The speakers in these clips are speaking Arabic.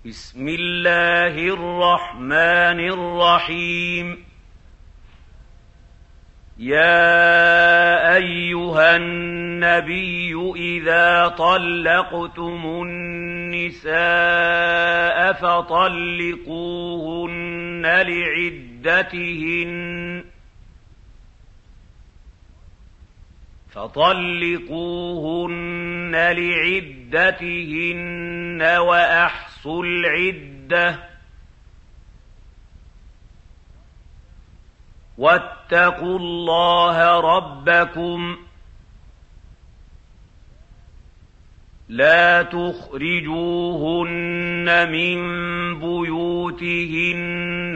بسم الله الرحمن الرحيم. يا أيها النبي إذا طلقتم النساء فطلقوهن لعدتهن وأحصوا العدة واتقوا الله ربكم لا تخرجوهن من بيوتهن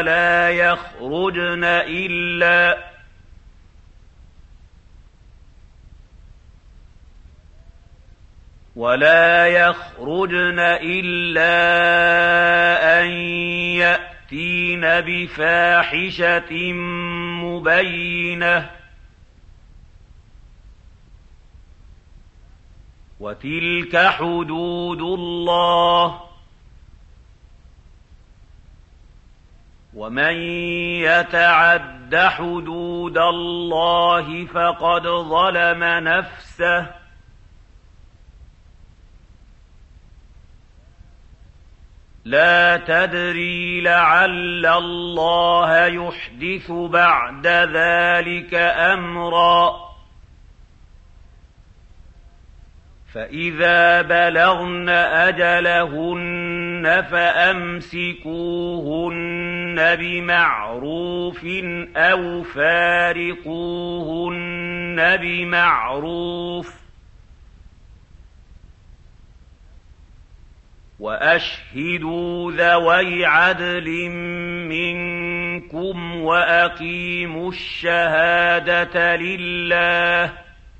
ولا يخرجن إلا أن يأتين بفاحشة مبينة وتلك حدود الله ومن يتعد حدود الله فقد ظلم نفسه لا تدري لعل الله يحدث بعد ذلك أمرا فإذا بلغن أجلهن فأمسكوهن بمعروف أو فارقوهن بمعروف وأشهدوا ذوي عدل منكم وأقيموا الشهادة لله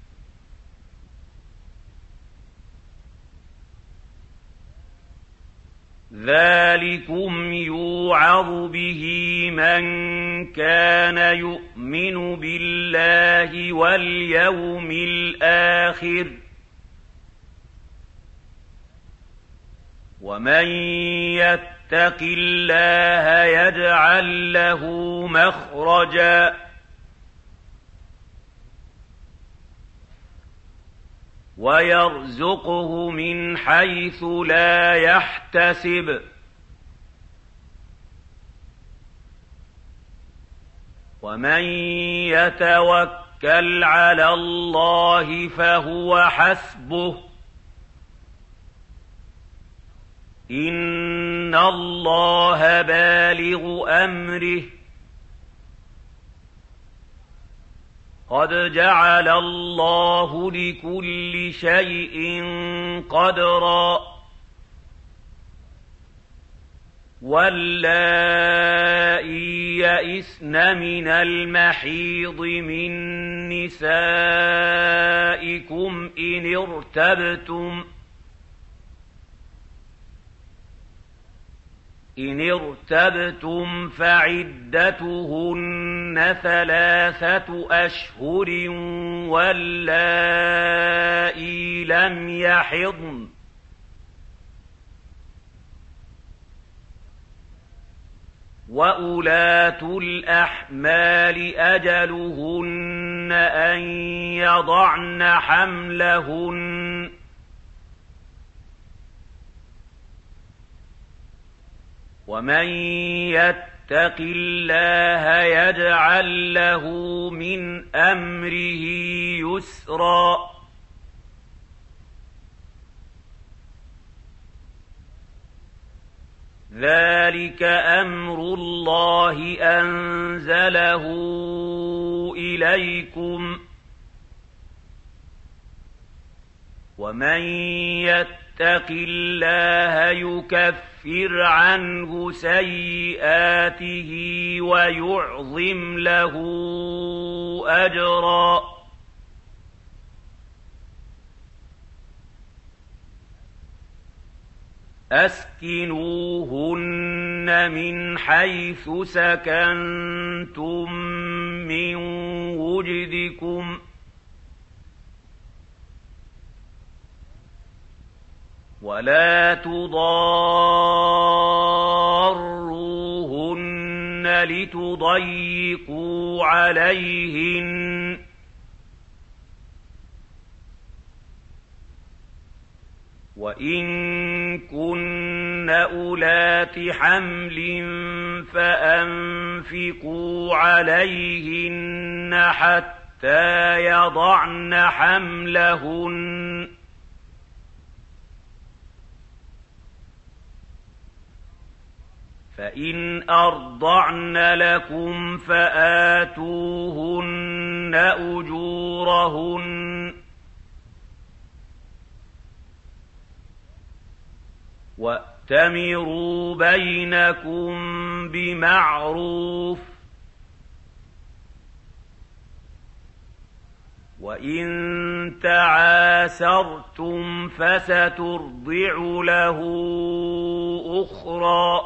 ذلكم يوعظ به من كان يؤمن بالله واليوم الآخر ومن يتق الله يجعل له مخرجا ويرزقه من حيث لا يحتسب ومن يتوكل على الله فهو حسبه إن الله بالغ أمره قد جعل الله لكل شيء قدرا واللائي يئسن من المحيض من نسائكم إن ارتبتم فعدتهن 3 أشهر واللائي لم يحضن وأولاة الأحمال أجلهن أن يضعن حملهن ومن يتق الله يجعل له من أمره يسرا ذلك أمر الله أنزله إليكم ومن يتق الله يكفر عنه سيئاته ويعظم له أجرا أسكنوهن من حيث سكنتم من وجدكم ولا تضاروهن لتضيقوا عليهن وإن كن أولات حمل فأنفقوا عليهن حتى يضعن حملهن فإن أرضعن لكم فآتوهن أجورهن وَأْتَمِرُوا بَيْنَكُم بِمَعْرُوفٍ وَإِن تَعَاسَرْتُمْ فَسَتُرْضِعُ لَهُ أُخْرَى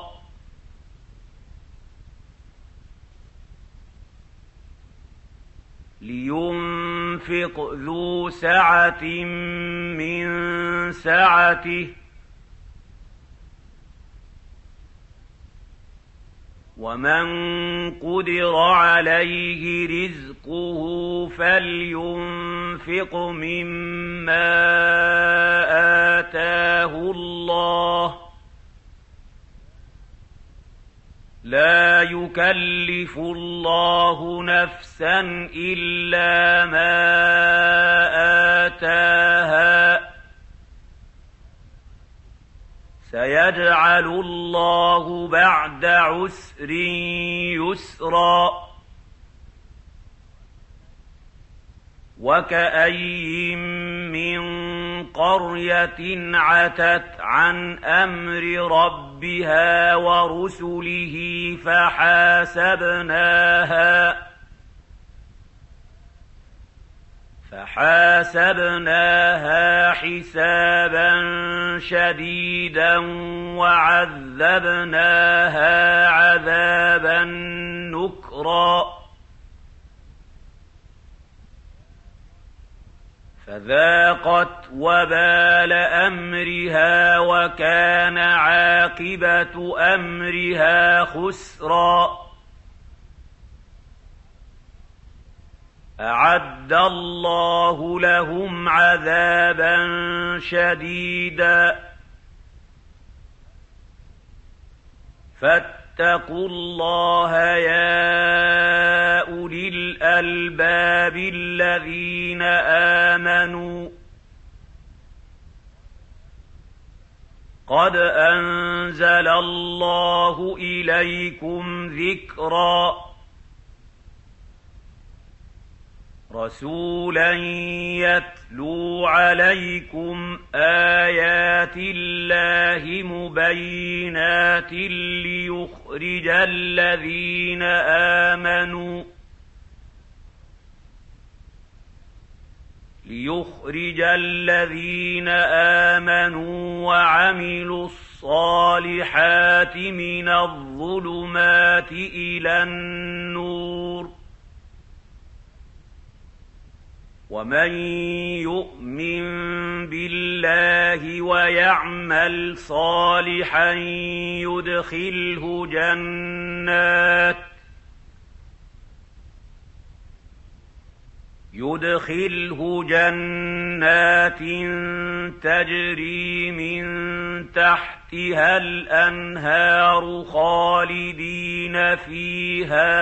لينفق ذو سعة من سعته ومن قدر عليه رزقه فلينفق مما آتاه الله لا يكلف الله نفسا إلا ما آتاها سيجعل الله بعد عسر يسرا وكأين من قرية عتت عن أمر ربها ورسله فحاسبناها حسابا شديدا وعذبناها عذابا نكرا فذاقت وبال أمرها وكان عاقبة أمرها خسرا أعد الله لهم عذابا شديدا فاتقوا الله يا أولي الألباب الذين آمنوا قد أنزل الله إليكم ذكرا رسولا يتلو عليكم آيات الله مبينات ليخرج الذين آمنوا وعملوا الصالحات من الظلمات إلى النور ومن يؤمن بالله ويعمل صالحا يدخله جنات تجري من تحتها الأنهار خالدين فيها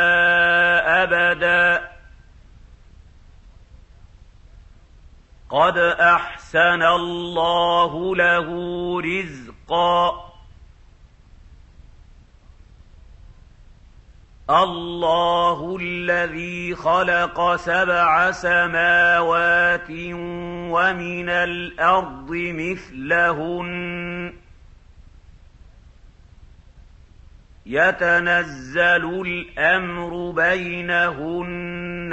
أبدا قد أحسن الله له رزقا الله الذي خلق 7 سماوات ومن الأرض مثلهن يتنزل الأمر بينهن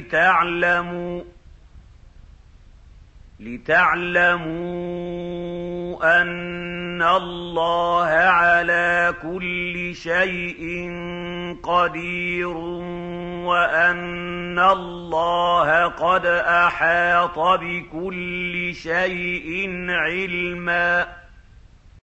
لتعلموا أن الله على كل شيء قدير وأن الله قد أحاط بكل شيء علما